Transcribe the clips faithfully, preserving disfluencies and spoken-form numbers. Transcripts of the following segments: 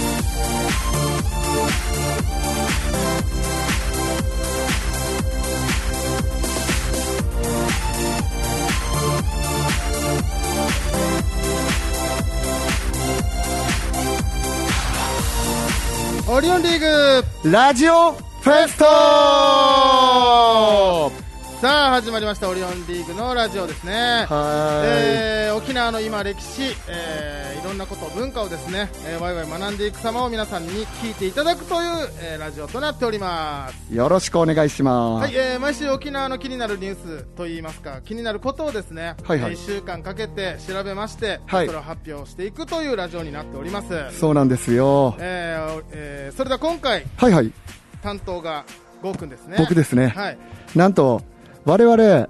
オリオンリーグラジオフェスト。 さあ始まりましたオリオンリーグのラジオですね。 はい、 えー、沖縄の今歴史、えー、いろんなこと文化をですね、えー、ワイワイ学んでいく様を皆さんに聞いていただくという、えー、ラジオとなっております。 よろしくお願いします。 はい、えー、毎週沖縄の気になるニュースといいますか気になることをですね、 はいはい、 いっしゅうかんかけて調べまして、はい、それを発表していくというラジオになっております。 そうなんですよ。 えーえー、それでは今回、 はいはい、 担当がゴーくんですね。 僕ですね、 はい、 なんと我々、はい、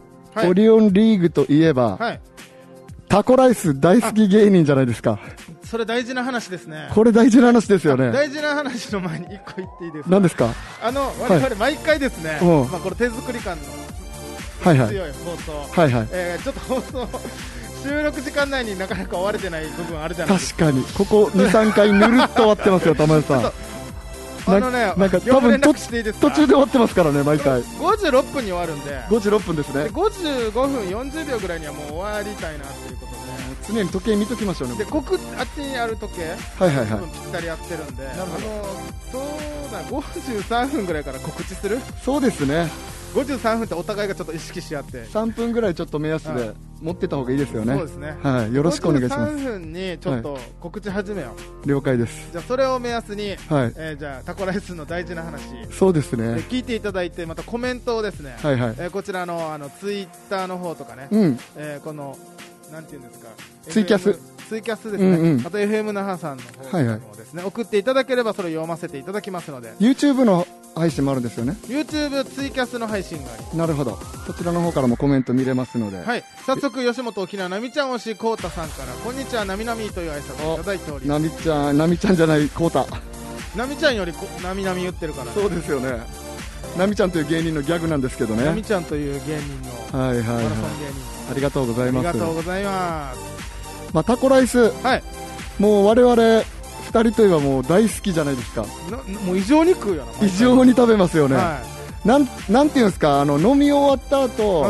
オリオンリーグといえば、はい、タコライス大好き芸人じゃないですか。 それ大事な話ですね。 これ大事な話ですよね。 大事な話の前に一個言っていいですか。 何ですか。 あの我々毎回ですね、はい、まあ、これ手作り感の強い放送、はいはい、えー、ちょっと放送収録時間内になかなか終われてない部分あるじゃないですか。 確かにここ にさんかいぬるっと終わってますよ玉井さん。 あのね、 なんか多分途中で終わってますからね毎回。 ごじゅうろっぷんに終わるんで。 ごじゅうろっぷんですね。 でごじゅうごふんよんじゅうびょうぐらいにはもう終わりたいなということで、 常に時計見ときましょうね。 でこくあっちにある時計、はいはいはい、ぴったりやってるんで、あのそうだごじゅうさんふんぐらいから告知する。 そうですね。 ごじゅうさんふんってお互いがちょっと意識し合ってさんぷんぐらいちょっと目安で持ってた方がいいですよね。 そうですね、 はい、よろしくお願いします。 ごじゅうさんふんにちょっと告知始めよう、はい、 了解です。 じゃあそれを目安に、 はい、 えー、じゃあタコライスの大事な話、 そうですね、 聞いていただいてまたコメントをですね、 はいはい、 えー、こちらのあのツイッターの方とかね、 うん、 えー、このなんていうんですか、 ツイキャスツイキャスですね、うんうん、あと エフエム 那覇さんの方はいはい、 もですね、送っていただければそれを読ませていただきますので。 YouTube の配信もあるんですよね。 YouTube ツイキャスの配信があり、 なるほど、そちらの方からもコメント見れますので、 はい、早速吉本沖縄なみちゃん推しこうたさんからこんにちはなみなみという挨拶をいただいております。 なみちゃん、なみちゃんじゃないこうた、 なみちゃんよりなみなみ言ってるから、ね、 そうですよね。なみちゃんという芸人のギャグなんですけどね。 なみちゃんという芸人のマラソン芸人、はいはいはい、 ありがとうございます。 ありがとうございます。 まあ、タコライス、はい、もう我々ふたりといえばもう大好きじゃないですか。 なもう異常に食うよな。 異常に食べますよね、 はい、 なん、なんていうんですか、あの飲み終わった後、うん、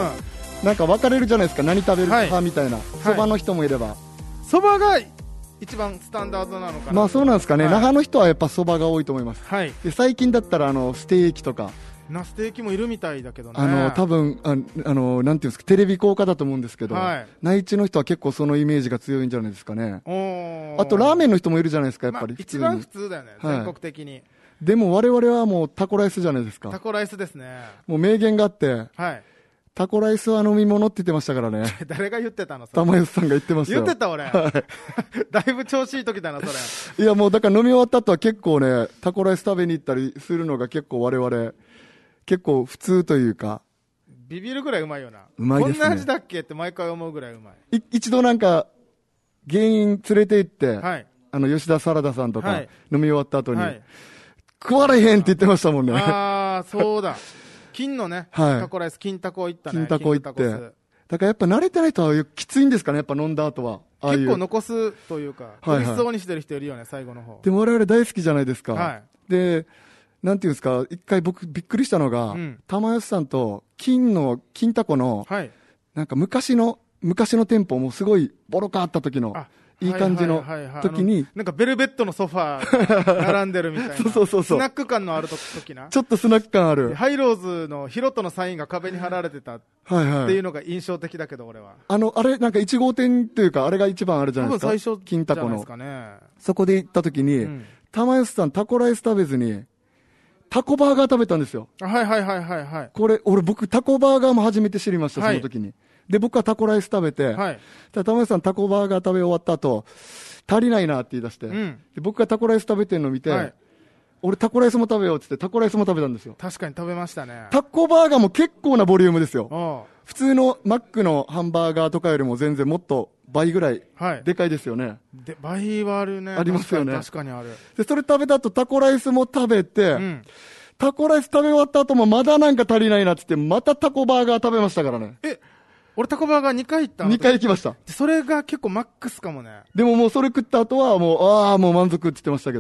なんか分かれるじゃないですか、何食べるか、はい、みたいな。そばの人もいれば、 そばが一番スタンダードなのかな。 まあそうなんですかね、はい、那覇の人はやっぱそばが多いと思います、はい、で最近だったらあのステーキとかなステーキもいるみたいだけどね。 あの多分ああのなんていうんですか、テレビ効果だと思うんですけど、はい、内地の人は結構そのイメージが強いんじゃないですかね。あとラーメンの人もいるじゃないですか、やっぱり、 まあ、一番普通だよね、はい、全国的に。 でも我々はもうタコライスじゃないですか。 タコライスですね。 もう名言があって、はい、タコライスは飲み物って言ってましたからね。 誰が言ってたのそれ。 玉吉さんが言ってましたよ。 言ってた俺、はい、だいぶ調子いい時だなそれ。 いやもうだから飲み終わった後は結構ね、タコライス食べに行ったりするのが結構我々結構普通というか、 ビビるぐらいうまいよな。 うまいですね。 こんな味だっけって毎回思うぐらいうまい。 い一度なんか芸人連れて行って、はい、あの吉田サラダさんとか、はい、飲み終わった後に、はい、食われへんって言ってましたもんね。 ああそうだ金のね、はい、タコライス金タコ行ったね。 金タコ行って、だからやっぱ慣れてない人はきついんですかね、やっぱ飲んだ後は。ああいう結構残すというか、 はいはい、 美味しそうにしてる人いるよね最後の方。 でも我々大好きじゃないですか、 はい、 でなんていうんですか、一回僕びっくりしたのが、うん、玉吉さんと金の金タコの、はい、なんか昔の昔の店舗もすごいボロかあった時のいい感じの時に、 なんかベルベットのソファーが並んでるみたいなそうそうそうそう、 スナック感のある時な、 ちょっとスナック感あるハイローズのヒロトのサインが壁に貼られてたっていうのが印象的だけど、俺はあのあれなんかいち号店というか、あれが一番あるじゃないですか、 多分最初金タコの、 ね、 そこで行った時に、うん、玉吉さんタコライス食べずにタコバーガー食べたんですよ。 はいはいはいはいはい。 これ俺僕タコバーガーも初めて知りました、その時に、はい、で僕はタコライス食べて、はい、ただ玉吉さんタコバーガー食べ終わった後足りないなって言い出して、うん、で僕がタコライス食べてるのを見て、はい、俺タコライスも食べようって言ってタコライスも食べたんですよ。 確かに食べましたね。 タコバーガーも結構なボリュームですよ。普通のマックのハンバーガーとかよりも全然もっと倍ぐらいでかいですよね、はい、 で倍はあるね。 ありますよね。 確かにある。 でそれ食べた後タコライスも食べて、うん、タコライス食べ終わった後もまだなんか足りないなって言ってまたタコバーガー食べましたからね。 え俺タコバーガーにかい行ったの。 にかい行きました。 それが結構マックスかもね。 でももうそれ食った後はもうああもう満足って言ってましたけど、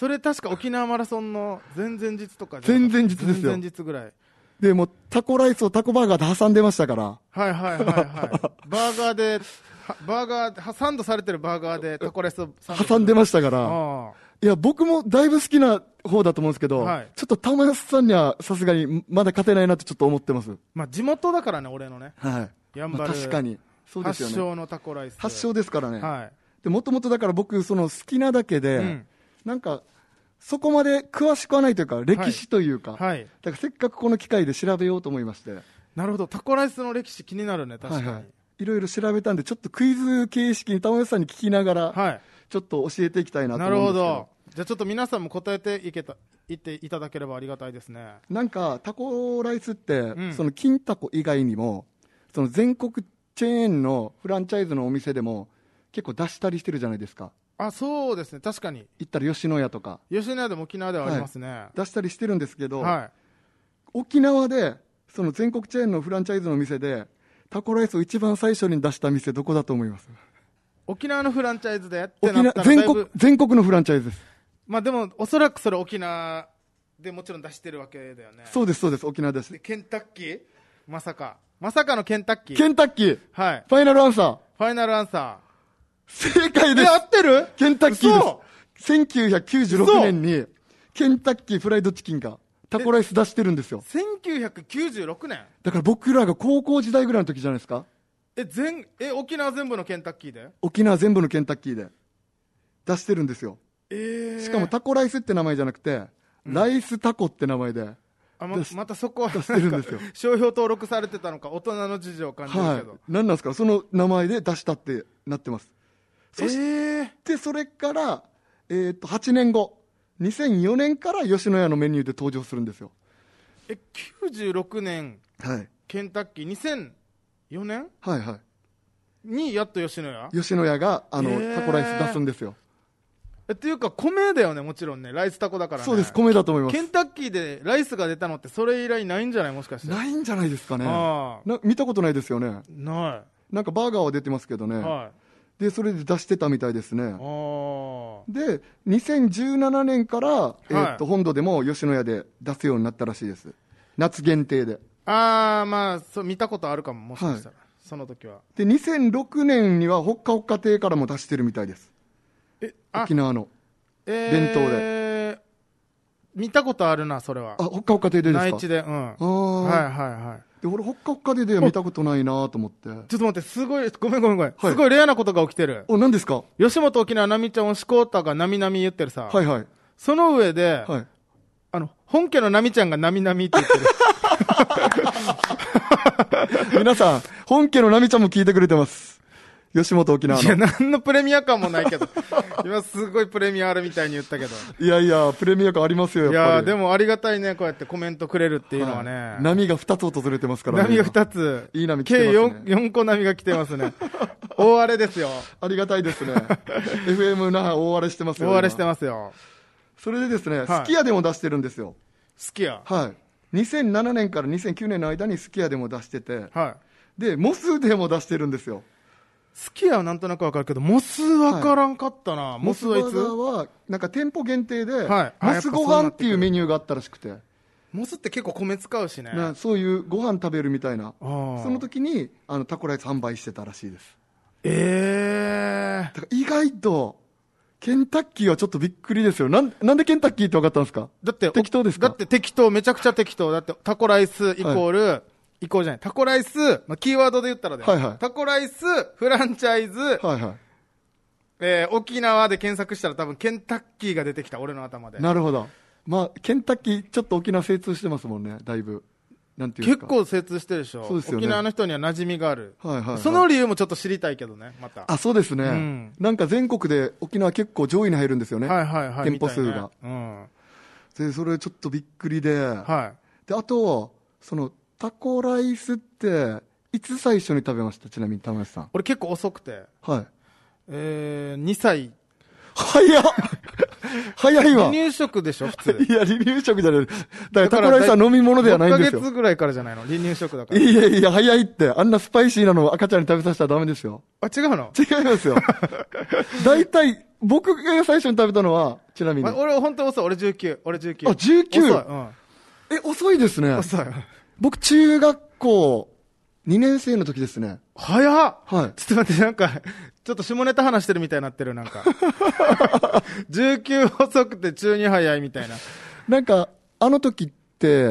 それ確か沖縄マラソンの前々日とかじゃ前々日ですよ。 前々日ぐらい。 で、もうタコライスをタコバーガーで挟んでましたから。 はいはいはいはい。バーガーで、バーガー、サンドされてるバーガーでタコライスを挟んでましたから。いや、僕もだいぶ好きな方だと思うんですけど、はい、ちょっと玉安さんにはさすがにまだ勝てないなってちょっと思ってます。 まあ地元だからね、俺のね。 はい。やんばる、まあ、確かに。そうですよね。 発祥のタコライス。 発祥ですからね。 はい。 で、もともとだから僕、その好きなだけで、うん、なんか、そこまで詳しくはないというか、歴史というか、はいはい、だからせっかくこの機会で調べようと思いまして。 なるほど、タコライスの歴史気になるね、確かに。はいはい、 いろいろ調べたんで、ちょっとクイズ形式に玉吉さんに聞きながら、はい、ちょっと教えていきたいなと思うんですけど。なるほど。 じゃあちょっと皆さんも答えていけた、言っていただければありがたいですね。 なんか、タコライスって、うん、その金タコ以外にも、その全国チェーンのフランチャイズのお店でも、結構出したりしてるじゃないですか。 あ、そうですね、確かに。 行ったら吉野家とか。 吉野家でも沖縄ではありますね。はい、 出したりしてるんですけど、はい、沖縄で、その全国チェーンのフランチャイズの店で、タコライスを一番最初に出した店、どこだと思います？ 沖縄のフランチャイズでってなったら全国、全国のフランチャイズです。 まあでも、おそらくそれ沖縄でもちろん出してるわけだよね。 そうです、そうです、沖縄です。 でケンタッキーまさか。まさかのケンタッキー。 ケンタッキー。 はい。 ファイナルアンサー。 ファイナルアンサー。 正解です。 え、合ってる？ ケンタッキーです。せんきゅうひゃくきゅうじゅうろくねんに、ケンタッキーフライドチキンがタコライス出してるんですよ。 せんきゅうひゃくきゅうじゅうろくねん？ だから僕らが高校時代ぐらいの時じゃないですか。 え、全、え、沖縄全部のケンタッキーで？ 沖縄全部のケンタッキーで出してるんですよ。 えー、 しかもタコライスって名前じゃなくて、うん、ライスタコって名前で。 あ、ま、またそこは出してるんですよ。 商標登録されてたのか、大人の事情を感じるけど。はい。 何なんですか、その名前で出したってなってます。そして、 えー、 それから、えー、とはちねんご、にせんよねんから吉野家のメニューで登場するんですよ。 え、きゅうじゅうろくねん、 はい、 ケンタッキー、にせんよねん、 はいはい、 にやっと吉野家吉野家があの、えー、タコライス出すんですよ。 えっていうか、米だよね、もちろんね、ライスタコだからね。 そうです、米だと思います。 ケンタッキーでライスが出たのって、それ以来ないんじゃない、もしかして。 ないんじゃないですかね。あな見たことないですよね。 ない。 なんかバーガーは出てますけどね。はい、でそれで出してたみたいですね。 あでにせんじゅうななねんから、はい、えー、っと本土でも吉野家で出すようになったらしいです。夏限定で。 ああ、まあそう見たことあるかも、もしかしたら、はい、その時は。 でにせんろくねんにはほっかほっか亭からも出してるみたいです。 え沖縄のえー、 伝統で見たことあるな、それは。 あ、ほっかほっか亭でですか？ 内地で、うん。 ああ、 はいはいはい。 で、俺、ほっかほっか亭では見たことないなと思って。ちょっと待って、すごい、ごめんごめんごめん。はい、すごいレアなことが起きてる。 お、何ですか？ 吉本沖縄なみちゃんをしこうたがなみなみ言ってるさ。 はいはい。 その上で、 はい、 あの、本家のなみちゃんがなみなみって言ってる。 皆さん、本家のなみちゃんも聞いてくれてます。吉本沖縄の。 いや、何のプレミア感もないけど。今すごいプレミアあるみたいに言ったけど。 いやいや、プレミア感ありますよ、やっぱり。いや、 でもありがたいね、こうやってコメントくれるっていうのはね。はい、 波がふたつ訪れてますからね。 波がふたつ。 いい波来てますね。 計 4, よん個波が来てますね。大荒れですよ。 ありがたいですね。エフエム 那覇大荒れしてますよ。 大荒れしてますよ。 それでですね、はい、すき家でも出してるんですよ。 すき家。 はい。にせんななねんからにせんきゅうねんの間にすき家でも出してて、 はい。 で、モスでも出してるんですよ。 すき家はなんとなくわかるけど、モスわからんかったな。はい、モスはいつ？ モスバーガーは、なんか店舗限定で、 はい、 モスご飯っていうメニューがあったらしくて。 モスって結構米使うしね。 なそういうご飯食べるみたいな。その時に、あの、タコライス販売してたらしいです。 ええー。 だから意外と、ケンタッキーはちょっとびっくりですよ。なん、なんでケンタッキーって分かったんですか？ だって、 適当ですか？ だって適当、めちゃくちゃ適当。だってタコライスイコール、はい、イコールじゃない。タコライス、まあ、キーワードで言ったらね、 はいはい、 タコライス、フランチャイズ、 はいはい、 えー、沖縄で検索したら多分ケンタッキーが出てきた、俺の頭で。 なるほど。まあ、ケンタッキー、ちょっと沖縄精通してますもんね、だいぶ。なんていうか結構精通してるでしょ。 そうですよね。 沖縄の人には馴染みがある。 はいはいはい、 その理由もちょっと知りたいけどね、また。 あ、そうですね。うん、なんか全国で沖縄結構上位に入るんですよね。 はいはいはい。 店舗数が。ね、 うん。 で、それちょっとびっくりで。 はい。 で、あと、その、タコライスって、いつ最初に食べました？ちなみに、玉橋さん。 俺結構遅くて。 はい。 えー、にさい。 早っ早いわ。 離乳食でしょ、普通。 いや、離乳食じゃない。だからタコライスは飲み物ではないんですよ。 ろっかげつぐらいからじゃないの？離乳食だから。 いやいや、早いって。あんなスパイシーなのを赤ちゃんに食べさせたらダメですよ。 あ、違うの？ 違いますよ。大体、僕が最初に食べたのは、 ちなみに。 まあ、俺本当遅い。俺じゅうきゅう。俺じゅうきゅう。 あ、じゅうきゅう? 遅い。うん。 え、遅いですね。 遅い。 僕、中学校にねん生の時ですね。 早っ。 はい。 ちょっと待って、なんか、ちょっと下ネタ話してるみたいになってる、なんか。じゅうきゅう遅くて中に早いみたいな。 なんか、あの時って、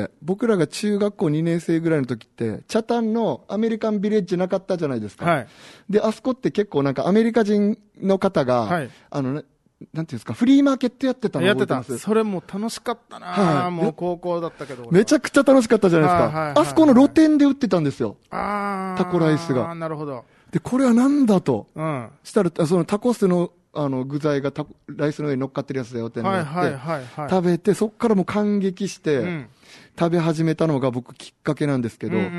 僕らが中学校にねん生ぐらいの時って、北谷のアメリカンビレッジなかったじゃないですか。 はい。 で、あそこって結構なんかアメリカ人の方が、はい、あのね、なんていうんですか、フリーマーケットやってたの覚えてます。やってた。それも楽しかったな、はい、もう高校だったけど。 めちゃくちゃ楽しかったじゃないですか。はいはいはいはい、あそこの露店で売ってたんですよ。 あタコライスが。 なるほど。 で、これはなんだと。 うん。 したら、そのタコスの、あの、具材がタコライスの上に乗っかってるやつだよってなって、はいはいはいはい、食べて、そっからもう感激して、うん、食べ始めたのが僕きっかけなんですけど、うんうんうんうん、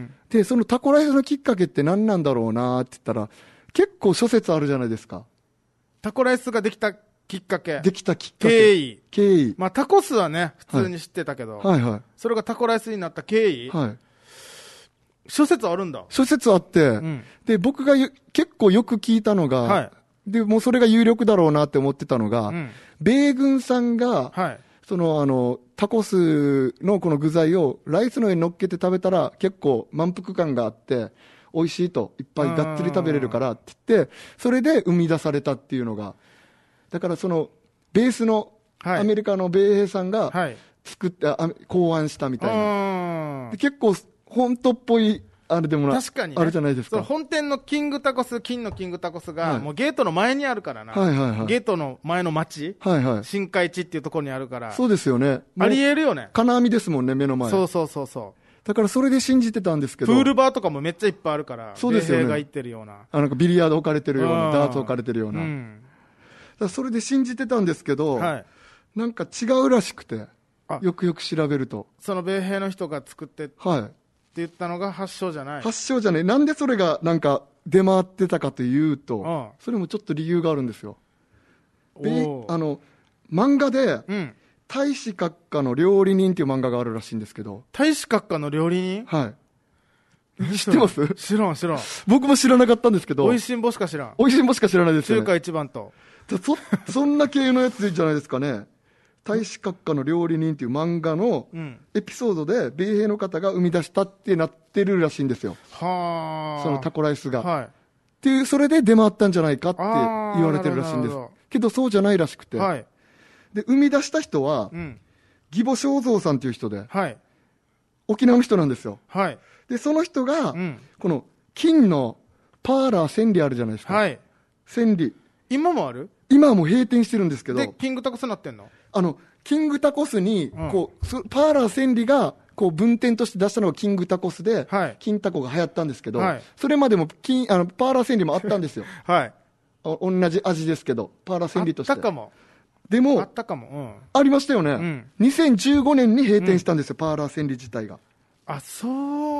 で、そのタコライスのきっかけって何なんだろうなって言ったら、結構諸説あるじゃないですか。 タコライスができたきっかけ。 できたきっかけ。 経緯。 経緯。 まあタコスはね、普通に知ってたけど、 はい、はいはい。 それがタコライスになった経緯。 はい。 諸説あるんだ。 諸説あって、うん、で、僕が結構よく聞いたのが、はい、で、もうそれが有力だろうなって思ってたのが、うん、米軍さんが、はい、そのあの、タコスのこの具材をライスの上に乗っけて食べたら結構満腹感があって、美味しいと、いっぱいがっつり食べれるからって言って、それで生み出されたっていうのが、だからその、ベースの、アメリカの米兵さんが作って、はい、考案したみたいな。で結構、本当っぽい、あれでもな、確かに、ね、あるじゃないですか。 本店のキングタコス、金のキングタコスが、はい、もうゲートの前にあるからな。 はいはいはい。 ゲートの前の町、 はいはい。 新海地っていうところにあるから。 そうですよね。 ありえるよね。 金網ですもんね、目の前。 そうそうそうそう。 だからそれで信じてたんですけど。 プールバーとかもめっちゃいっぱいあるから。 そうですよね。 米兵が行ってるような。 あ、なんかビリヤード置かれてるような、ダーツ置かれてるような。うん、だからそれで信じてたんですけど、はい、なんか違うらしくて、よくよく調べると。 その米兵の人が作って、はい。って言ったのが発祥じゃない。 発祥じゃない。なんでそれがなんか出回ってたかというと、うん、それもちょっと理由があるんですよ。で、あの、漫画で、うん、大使閣下の料理人っていう漫画があるらしいんですけど。 大使閣下の料理人？ はい。知ってます？ 知らん知らん。 僕も知らなかったんですけど。 おいしんぼしか知らん。 おいしんぼしか知らないですよね。 中華一番と。 そ、そんな系のやつじゃないですかね。大使閣下の料理人っていう漫画のエピソードで米兵の方が生み出したってなってるらしいんですよ。はあ。そのタコライスが。はい。っていう、それで出回ったんじゃないかって言われてるらしいんです。けどそうじゃないらしくて。はい。で、生み出した人は、うん、義母正蔵さんっていう人で、はい。沖縄の人なんですよ。はい。で、その人が、うん、この金のパーラー千里あるじゃないですか。はい。千里。 今もある？ 今はもう閉店してるんですけど。 で、キングタコスになってんの？ あの、キングタコスに、こう、うん、パーラー千里が、こう、分店として出したのがキングタコスで、はい、金タコが流行ったんですけど、はい、それまでも金、あの、パーラー千里もあったんですよ。はい。同じ味ですけど、パーラー千里として。 あったかも。 でも、 あったかも。うん。 ありましたよね。うん、にせんじゅうごねんに閉店したんですよ、うん、パーラー千里自体が。 あ、そう、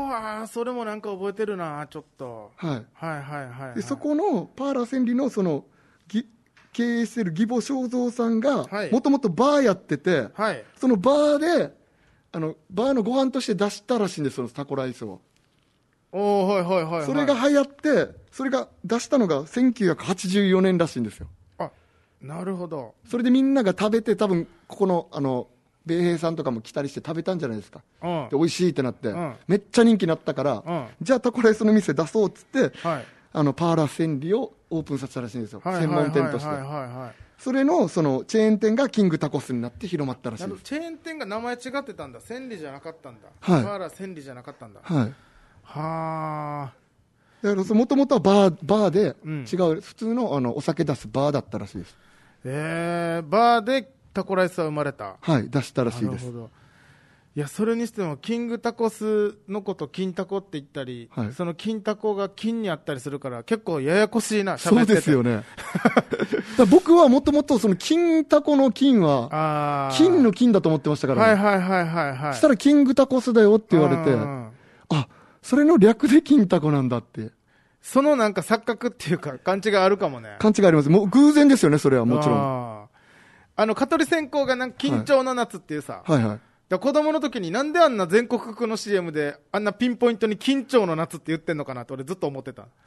あ、それもなんか覚えてるな、ちょっと。はい。はいはいはい、はい。 で、そこの、パーラー千里の、その、ぎ、経営してる義母正蔵さんが、もともとバーやってて、はい、そのバーで、あの、バーのご飯として出したらしいんです、そのタコライスを。 おー、はいはいはい、はい。 それが流行って、それが出したのがせんきゅうひゃくはちじゅうよねんらしいんですよ。 あ、なるほど。 それでみんなが食べて、多分、ここの、あの、米兵さんとかも来たりして食べたんじゃないですか。うん、で美味しいってなって、うん、めっちゃ人気になったから、うん、じゃあタコライスの店出そうっつって、はい、あの、パーラー千里をオープンさせたらしいんですよ。専門店として。それの、その、チェーン店がキングタコスになって広まったらしいです。 チェーン店が名前違ってたんだ。千里じゃなかったんだ。はい。パーラー千里じゃなかったんだ。はい。はー。だから、もともとはバー、バーで、うん、違う、普通の、あの、お酒出すバーだったらしいです。 えー、バーでタコライスは生まれた。 はい、出したらしいです。 なるほど。いや、それにしても、キングタコスのこと金タコって言ったり、はい、その金タコが金にあったりするから、結構ややこしいな、喋ってて。 そうですよね。だ僕はもともとその金タコの金は、金の金だと思ってましたからね。はいはいはいはい、はい。 そしたらキングタコスだよって言われて、あ、それの略で金タコなんだって。 そのなんか錯覚っていうか、勘違いあるかもね。 勘違いあります。もう偶然ですよね、それはもちろん。 あ, あの、蚊取り線香がなんか緊張の夏っていうさ。 はい、はいはいだ子供の時になんであんな全国区の シーエム であんなピンポイントに緊張の夏って言ってんのかなって俺ずっと思ってた。 あ、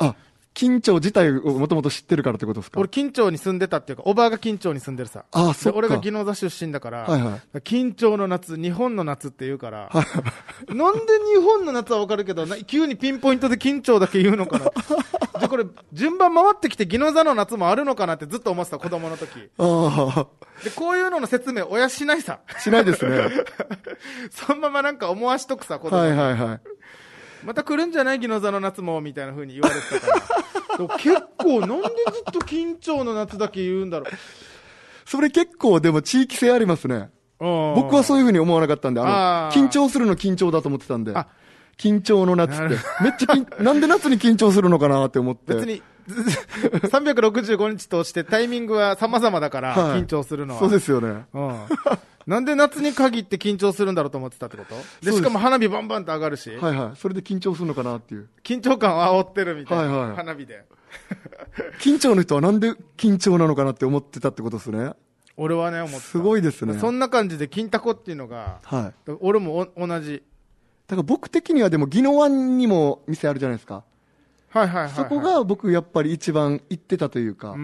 金町自体をもともと知ってるからってことですか？ 俺、金町に住んでたっていうか、おばあが金町に住んでるさ。 ああ、そうか。 俺が宜野座出身だから、 はいはい、 金町の夏、日本の夏って言うから、なんで日本の夏はわかるけど、急にピンポイントで金町だけ言うのかな。じゃあこれ、順番回ってきて宜野座の夏もあるのかなってずっと思ってた、子供の時。 あで、こういうのの説明、親しないさ。 しないですね。 そのままなんか思わしとくさ、子供。 はいはいはい。 また来るんじゃない宜野座の夏もみたいな風に言われてたから。結構なんでずっと金町の夏だけ言うんだろう。 それ結構でも地域性ありますね。僕はそういう風に思わなかったんで、あの、緊張するの緊張だと思ってたんで。緊張の夏って。めっちゃ緊、なんで夏に緊張するのかなって思って。 別に、さんびゃくろくじゅうごにちとしてタイミングは様々だから、緊張するのは。 そうですよね。 うん。なんで夏に限って緊張するんだろうと思ってたってこと？で、しかも花火バンバンって上がるし。 はいはい。それで緊張するのかなっていう。 緊張感を煽ってるみたいな。はいはい。花火で。 緊張の人はなんで緊張なのかなって思ってたってことですね。 俺はね、思ってた。 すごいですね。 そんな感じで金タコっていうのが、はい。俺もお同じ。 だから僕的にはでも宜野湾にも店あるじゃないですか。 はいはいはい、はい。 そこが僕やっぱり一番行ってたというか。うん。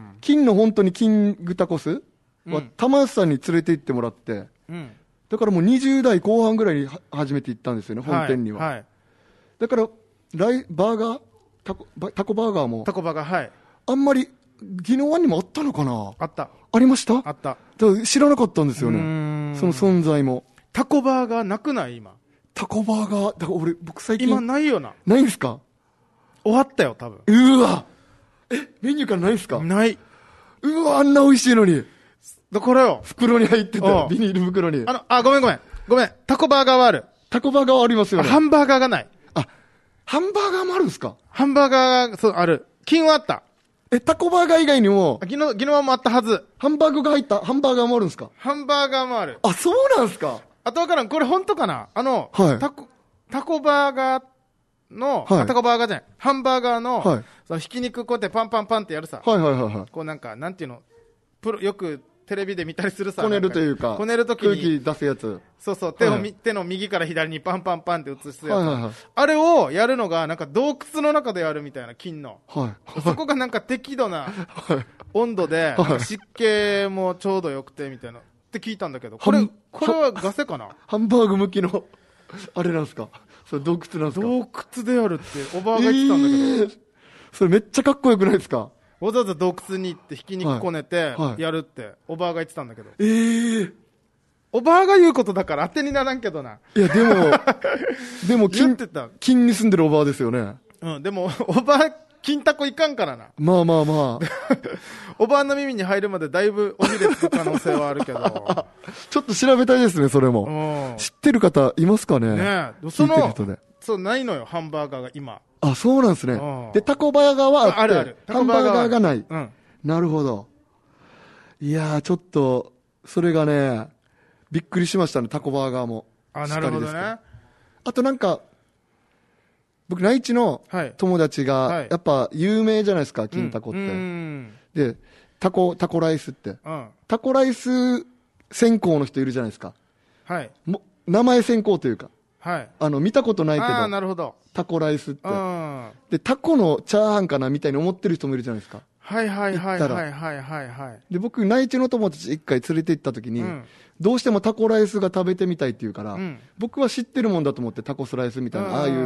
金の本当にキングタコスは玉安さんに連れて行ってもらって、うん、だからもうにじゅう代後半ぐらいに初めて行ったんですよね、本店には。はいはい、だからライバーガータコ、タコバーガーもタコバーガー、はい、 あんまり宜野湾にもあったのかな。 あった。 ありました。 あった。 だ知らなかったんですよね、その存在も。 タコバーガーなくない？今タコバーガーだから俺僕最近今ないよな。 ないんですか？ 終わったよ多分。 うわえメニューからないんですか？ ない。 うわあんな美味しいのに。 だからよ。 袋に入ってた。ビニール袋に。 あの、あ、ごめんごめん。ごめん。タコバーガーはある。 タコバーガーはありますよね。 ハンバーガーがない。 あ、ハンバーガーもあるんですか？ ハンバーガーが、そう、ある。金はあった。 え、タコバーガー以外にも。 ギノ、ギノワもあったはず。 ハンバーグが入ったハンバーガーもあるんですか？ ハンバーガーもある。 あ、そうなんですか？ あとわからん。これ本当かな？あの、はい、タコ、タコバーガーの、はい、タコバーガーじゃない。ハンバーガーの、はい、そのひき肉こうやってパンパンパンってやるさ。 はいはいはいはい。 こうなんか、なんていうの、プロ、よく、テレビで見たりするさ。 こねるというか。 こねるときに。 空気出すやつ。 そうそう。手を、はい、手の右から左にパンパンパンって映すやつ。はいはいはい。あれをやるのが、なんか洞窟の中でやるみたいな、金の。はい。そこがなんか適度な温度で、はい、湿気もちょうどよくてみたいな。って聞いたんだけど。これ、これはガセかな？ ハンバーグ向きの、あれなんですか？それ洞窟なんですか？ 洞窟でやるって、おばあが言ってたんだけど。えー、 それめっちゃかっこよくないですか？ わざわざ洞窟に行ってひき肉こねてやるって、おばあが言ってたんだけど。 ええー。 おばあが言うことだから当てにならんけどな。 いや、でも、でも金、金に住んでるおばあですよね。 うん、でも、おばあ、金タコいかんからな。 まあまあまあ。 おばあの耳に入るまでだいぶおひれつく可能性はあるけど。 ちょっと調べたいですね、それも。うん、知ってる方いますかね？ ねえ。その、そう、ないのよ、ハンバーガーが今。 あ、そうなんですね。で、タコバーガーはあって、あるあるハンバーガーがない。うん。なるほど。いやー、ちょっと、それがね、びっくりしましたね、タコバーガーも。 あ、なるほどね。 あとなんか、僕、内地の友達が、はい、やっぱ有名じゃないですか、金タコって。うん、で、タコ、タコライスって。うん、タコライス専攻の人いるじゃないですか。はい。も名前専攻というか。はい。あの、見たことないけど。 あ、なるほど。 タコライスって。で、タコのチャーハンかなみたいに思ってる人もいるじゃないですか。 はいはいはいはいはいはいはい。 で、僕、内地の友達一回連れて行った時に、うん、どうしてもタコライスが食べてみたいって言うから、うん、僕は知ってるもんだと思ってタコスライスみたいな、ああいう、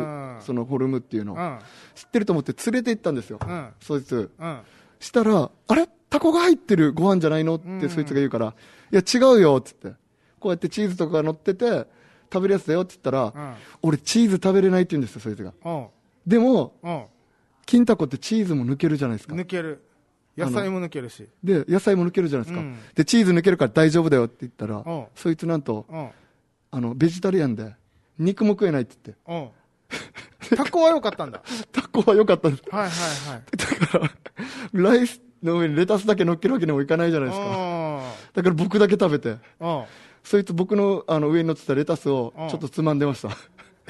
そのフォルムっていうのを、うん、知ってると思って連れて行ったんですよ。うん、そいつ。うん、したら、あれタコが入ってるご飯じゃないのってそいつが言うから、いや違うよって言って、こうやってチーズとかが乗ってて、食べるやつだよって言ったら、うん、俺チーズ食べれないって言うんですよ、そいつが。うん、でも、うん、金タコってチーズも抜けるじゃないですか。 抜ける。野菜も抜けるし。 で、野菜も抜けるじゃないですか。うん、で、チーズ抜けるから大丈夫だよって言ったら、うん、そいつなんと、うん、あの、ベジタリアンで、肉も食えないって言って。 うん、タコは良かったんだ。 タコは良かったんです。 はいはいはい。 だから、ライスの上にレタスだけ乗っけるわけにもいかないじゃないですか。だから僕だけ食べて。そいつ僕のあの上に乗ってたレタスをちょっとつまんでました。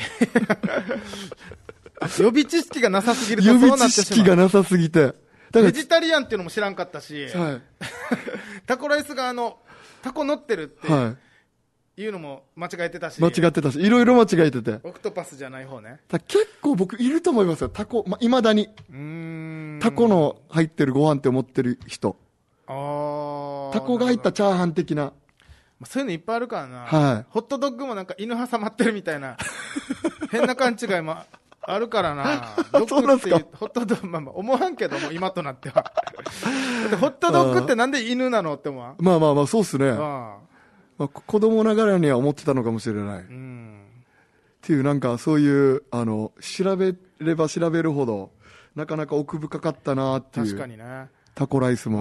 予備知識がなさすぎるとそうなってしまう。予備知識がなさすぎて。 ベジタリアンっていうのも知らんかったし、はい、タコライスがあの、タコ乗ってるって、はい、 言うのも間違えてたし。 間違ってたし、いろいろ間違えてて。 オクトパスじゃない方ね。 結構僕いると思いますよ、タコ、ま、未だに。 うーん。 タコの入ってるご飯って思ってる人。 あー。 タコが入ったチャーハン的な。 そういうのいっぱいあるからな。 はい。 ホットドッグもなんか犬挟まってるみたいな。変な勘違いもあるからな。 そうなんですか。 ホットドッグ、まあまあ思わんけども、今となっては。だってホットドッグってなんで犬なのって思わん。 まあまあまあ、そうっすね。 あまあ、子供ながらには思ってたのかもしれない。うん。っていう、なんかそういう、あの、調べれば調べるほど、なかなか奥深かったなっていう。 確かにね。 タコライスも。 うん。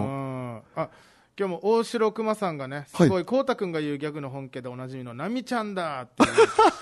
あ、今日も大城熊さんがね、すごい、こうたくんが言うギャグの本家でおなじみのナミちゃんだっていう。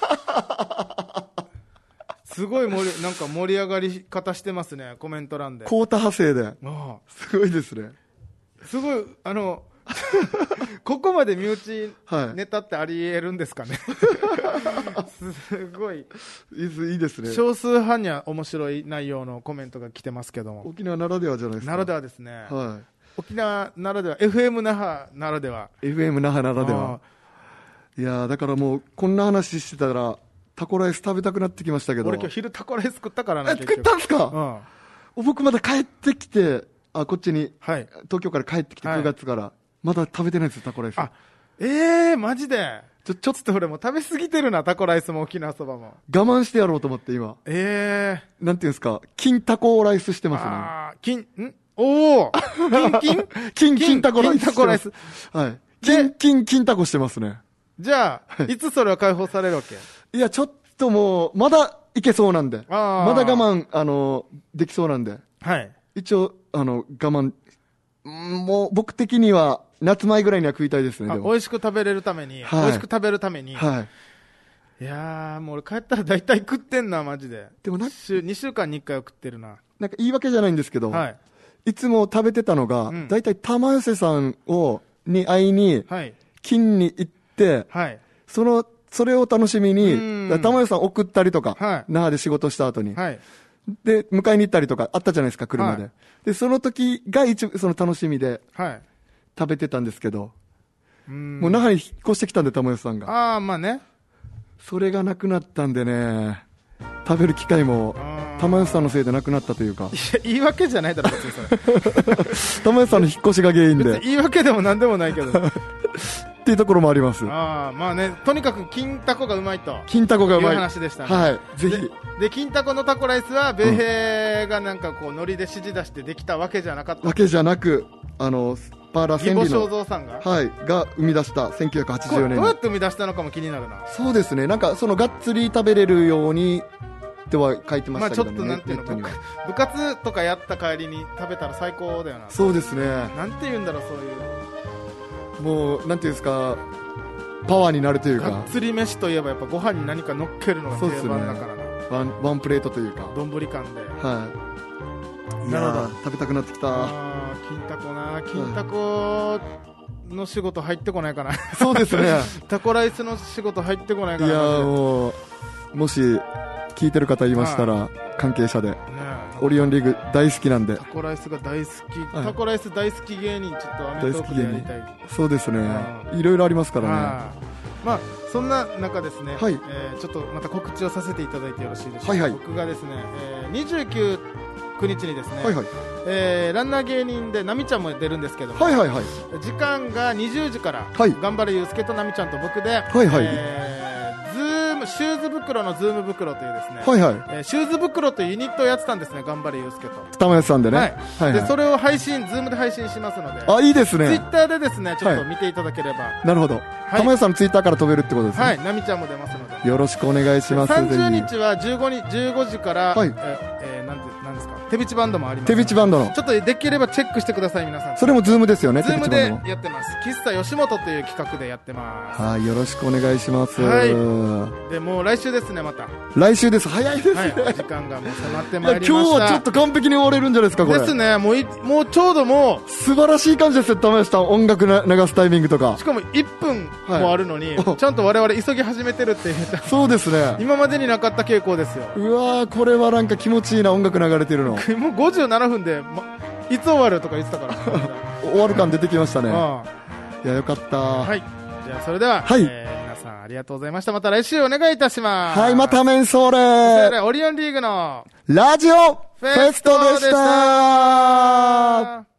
すごい盛り、なんか盛り上がり方してますね、コメント欄で。 こうた派生で。 ああ、 すごいですね。 すごい、あの、ここまで身内ネタってあり得るんですかね。すごい。 いいですね。 少数派には面白い内容のコメントが来てますけども。 沖縄ならではじゃないですか。 ならではですね。 はい。 沖縄ならでは、エフエム 那覇ならでは。 エフエム 那覇ならでは。いやだからもう、こんな話してたら、タコライス食べたくなってきましたけど。 俺今日昼タコライス食ったからな。 食ったんすか、うん、僕まだ帰ってきて、あ、こっちに、はい、東京から帰ってきてくがつから、はい、まだ食べてないですよ、タコライス。 あ、えー、マジでちょ、ちょっと俺も食べ過ぎてるな、タコライスも沖縄そばも。 我慢してやろうと思って今。 えー。 なんていうんですか、金タコライスしてますね。 あー、金、んおー金、 金、金タコライス。 金タコライス。 はい。金、金、金タコしてますね。 じゃあ、いつそれは解放されるわけ？ いや、ちょっともう、まだいけそうなんで。 あまだ我慢、あの、できそうなんで。 はい。 一応、あの、我慢、もう僕的には、夏前ぐらいには食いたいですね。 美味しく食べれるために、はい、美味しく食べるために。 はい。 いやー、もう俺帰ったら大体食ってんな、マジで。 でもな、 にしゅうかんにいっかいは食ってるな。 なんか言い訳じゃないんですけど、 はい。 いつも食べてたのが、うん、大体玉寄さんを、に会いに、はい。金に行って、はい。その、それを楽しみに、玉寄さん送ったりとか、はい。那覇で仕事した後に。はい。で、迎えに行ったりとかあったじゃないですか、車で。はい、で、その時が一、その楽しみで、はい。食べてたんですけど、うんもう那覇に引っ越してきたんで、玉吉さんが。 ああ、まあね。 それがなくなったんでね、食べる機会も、玉吉さんのせいでなくなったというか。いや、言い訳じゃないだろ、別にそれ。玉吉さんの引っ越しが原因で。別に言い訳でもなんでもないけど。 っていうところもあります。 ああ、まあね、とにかく金タコがうまいと。 金タコがうまい。 いう話でしたね。 はい、ぜひ。 で、金タコのタコライスは、米兵がなんかこう、ノリで指示出してできたわけじゃなかった。 わけじゃなく、あの、パーラ千里の。 義母正蔵さんがはい、が生み出したせんきゅうひゃくはちじゅうよねんに。 どうやって生み出したのかも気になるな。 そうですね、なんかそのがっつり食べれるように、っては書いてましたけどね。 まあちょっとなんていうの、部活とかやった帰りに食べたら最高だよな。 そうですね。 なんて言うんだろう、そういう。 もう、なんていうんですか、パワーになるというか。 がっつり飯といえばやっぱご飯に何か乗っけるのが定番だからな。 ワン、ワンプレートというか。 丼感で。 はい。なるほど。食べたくなってきた。 ああ、金タコな。金タコの仕事入ってこないかな。 そうですね。 タコライスの仕事入ってこないかな。 いやもう、もし、聞いてる方いましたら、関係者で。ね、オリオンリーグ大好きなんで。 タコライスが大好き。はい、タコライス大好き芸人、ちょっとアメトークでやりたい。 そうですね。いろいろありますからね。 まあ、そんな中ですね、はい、えー、ちょっとまた告知をさせていただいてよろしいでしょうか。はいはい、僕がですね、えー、にじゅうくにちにですね、はいはい、えー、ランナー芸人でナミちゃんも出るんですけども、はいはいはい、時間がにじゅうじから、はい、頑張れゆうすけとナミちゃんと僕で、はいはい、えーズームシューズ袋のズーム袋というですね、はいはい、えー、シューズ袋というユニットをやってたんですね、頑張れゆうすけと玉安さんでね、 はいはいはい、でそれを配信、ズームで配信しますので、 あ、いいですね、 ツイッターでですね、ちょっと見ていただければ、はい、 なるほど、はい、玉安さんのツイッターから飛べるってことですね、 はい、ナミちゃんも出ますので、 よろしくお願いします。 さんじゅうにちはじゅうごにじゅうごじから、はい、えーえー、なんてなんですか、手びちバンドもあります。 手びちバンドのちょっとできればチェックしてください、皆さん。 それもズームですよね。 ズームでやってます。喫茶吉本という企画でやってます。 はい、よろしくお願いします。 はい。でもう来週ですね、また。 来週です。早いですね。はい、 時間がもう迫ってまいりました。 今日はちょっと完璧に終われるんじゃないですか、これ。 ですね。もういもうちょうどもう素晴らしい感じですよ、玉吉さん。音楽な流すタイミングとか。 しかもいっぷんもあるのに、はい、ちゃんと我々急ぎ始めてるっていう。 そうですね。 今までになかった傾向ですよ。 うわー、これはなんか気持ちいいな、音楽流れてるの。 もうごじゅうななふんで、ま、いつ終わるとか言ってたから終わる感出てきましたね。ああ、いや、よかった。 はい、じゃあそれでは、 はい、 えー、皆さあ、ありがとうございました。また来週お願いいたします。 はい、またメンソーレ。 オリオンリーグのラジオフェストでした。